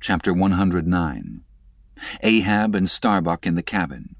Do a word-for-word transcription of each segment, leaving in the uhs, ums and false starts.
Chapter one hundred nine. Ahab and Starbuck in the cabin.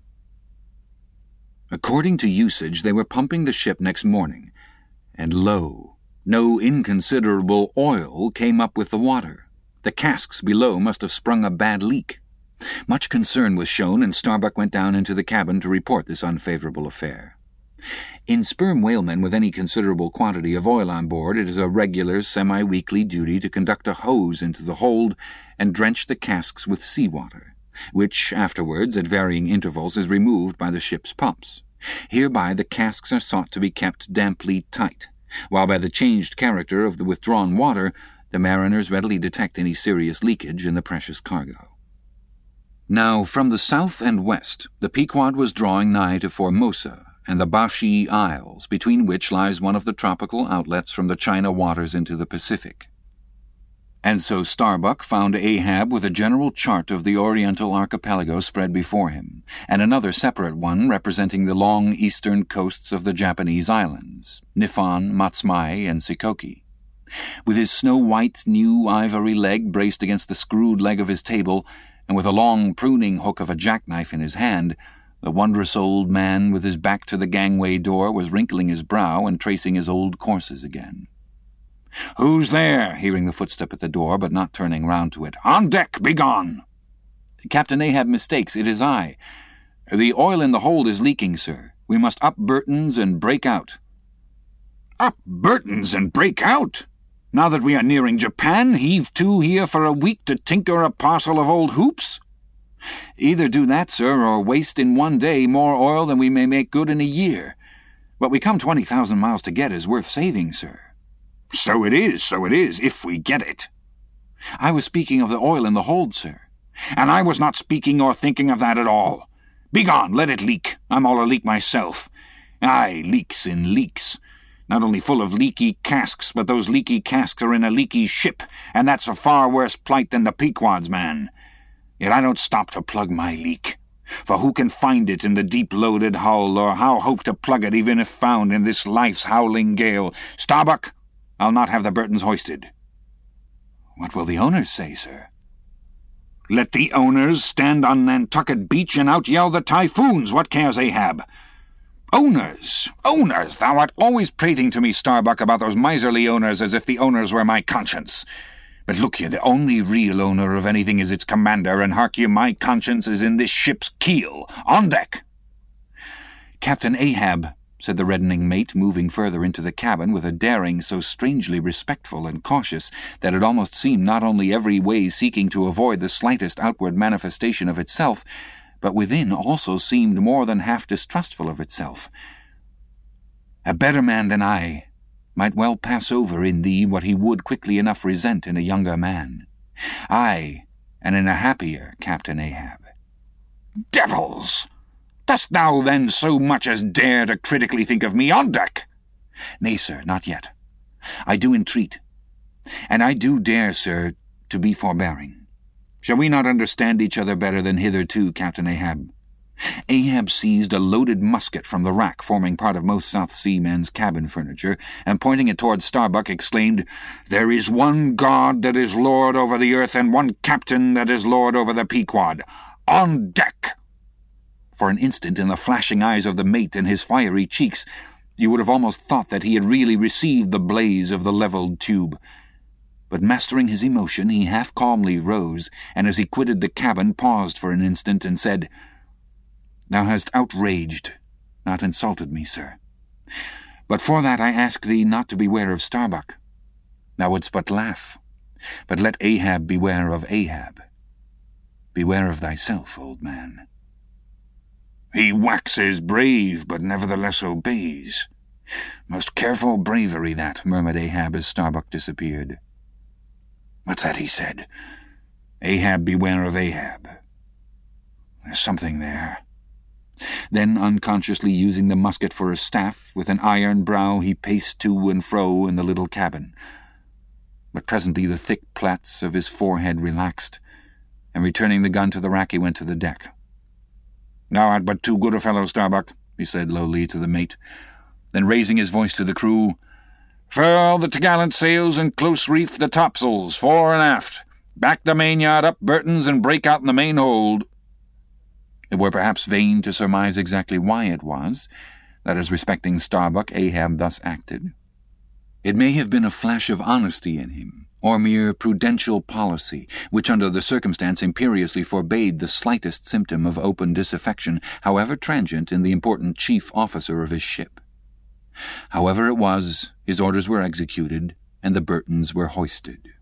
According to usage, they were pumping the ship next morning, and lo, no inconsiderable oil came up with the water. The casks below must have sprung a bad leak. Much concern was shown, and Starbuck went down into the cabin to report this unfavorable affair. In sperm whalemen with any considerable quantity of oil on board, it is a regular, semi-weekly duty to conduct a hose into the hold and drench the casks with seawater, which afterwards, at varying intervals, is removed by the ship's pumps. Hereby the casks are sought to be kept damply tight, while by the changed character of the withdrawn water, the mariners readily detect any serious leakage in the precious cargo. Now, from the south and west, the Pequod was drawing nigh to Formosa and the Bashi Isles, between which lies one of the tropical outlets from the China waters into the Pacific. And so Starbuck found Ahab with a general chart of the Oriental archipelago spread before him, and another separate one representing the long eastern coasts of the Japanese islands, Niphon, Matsumae, and Shikoku. With his snow-white new ivory leg braced against the screwed leg of his table, and with a long pruning hook of a jackknife in his hand, the wondrous old man with his back to the gangway door was wrinkling his brow and tracing his old courses again. "Who's there?" hearing the footstep at the door, but not turning round to it. "On deck, begone!" "Captain Ahab mistakes, it is I. The oil in the hold is leaking, sir. We must up Burtons and break out." "Up Burtons and break out? Now that we are nearing Japan, heave to here for a week to tinker a parcel of old hoops?" "Either do that, sir, or waste in one day more oil than we may make good in a year. What we come twenty thousand miles to get is worth saving, sir." "So it is, so it is, if we get it." "I was speaking of the oil in the hold, sir." "And I was not speaking or thinking of that at all. Begone, let it leak. I'm all a leak myself. Aye, leaks in leaks. Not only full of leaky casks, but those leaky casks are in a leaky ship, and that's a far worse plight than the Pequod's, man. Yet I don't stop to plug my leak. For who can find it in the deep-loaded hull, or how hope to plug it even if found in this life's howling gale? Starbuck, I'll not have the Burtons hoisted." "What will the owners say, sir?" "Let the owners stand on Nantucket Beach and out-yell the typhoons. What cares Ahab? Owners, owners, thou art always prating to me, Starbuck, about those miserly owners as if the owners were my conscience. But look ye, the only real owner of anything is its commander, and hark ye, my conscience is in this ship's keel. On deck!" "Captain Ahab," said the reddening mate, moving further into the cabin with a daring so strangely respectful and cautious that it almost seemed not only every way seeking to avoid the slightest outward manifestation of itself, but within also seemed more than half distrustful of itself. "A better man than I might well pass over in thee what he would quickly enough resent in a younger man. Aye, and in a happier, Captain Ahab." "Devils! Dost thou then so much as dare to critically think of me on deck?" "Nay, sir, not yet. I do entreat, and I do dare, sir, to be forbearing. Shall we not understand each other better than hitherto, Captain Ahab?" Ahab seized a loaded musket from the rack forming part of most South Sea men's cabin furniture, and pointing it towards Starbuck, exclaimed, "There is one God that is Lord over the earth, and one Captain that is Lord over the Pequod. On deck!" For an instant, in the flashing eyes of the mate and his fiery cheeks, you would have almost thought that he had really received the blaze of the levelled tube. But mastering his emotion, he half calmly rose, and as he quitted the cabin paused for an instant and said, "Thou hast outraged, not insulted me, sir. But for that I ask thee not to beware of Starbuck. Thou wouldst but laugh. But let Ahab beware of Ahab. Beware of thyself, old man." "He waxes brave, but nevertheless obeys. Most careful bravery, that," murmured Ahab as Starbuck disappeared. "What's that he said? Ahab, beware of Ahab. There's something there." Then, unconsciously using the musket for a staff, with an iron brow he paced to and fro in the little cabin. But presently the thick plaits of his forehead relaxed, and returning the gun to the rack he went to the deck. "Thou art but too good a fellow, Starbuck," he said lowly to the mate. Then raising his voice to the crew, "Furl the t'gallant sails and close reef the topsails, fore and aft. "Back the mainyard up, Burtons, and break out in the main hold." It were perhaps vain to surmise exactly why it was that, as respecting Starbuck, Ahab thus acted. It may have been a flash of honesty in him, or mere prudential policy, which under the circumstance imperiously forbade the slightest symptom of open disaffection, however transient, in the important chief officer of his ship. However it was, his orders were executed, and the Burtons were hoisted.